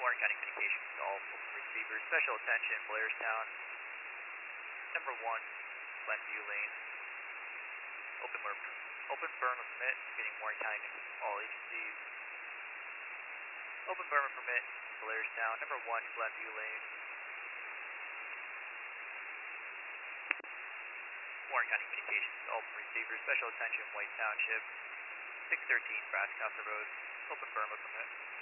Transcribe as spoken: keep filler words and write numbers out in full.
Warren County Communications to all open receivers. Special attention, Blairstown. Number one, Glenview Lane. Open burn, open burn with permit, getting Warren County to all agencies. Open burn with permit, Blairstown. Number one, Glenview Lane. Warren County Communications to all open receivers. Special attention, White Township. six thirteen Brascassa Road. Open burn with permit.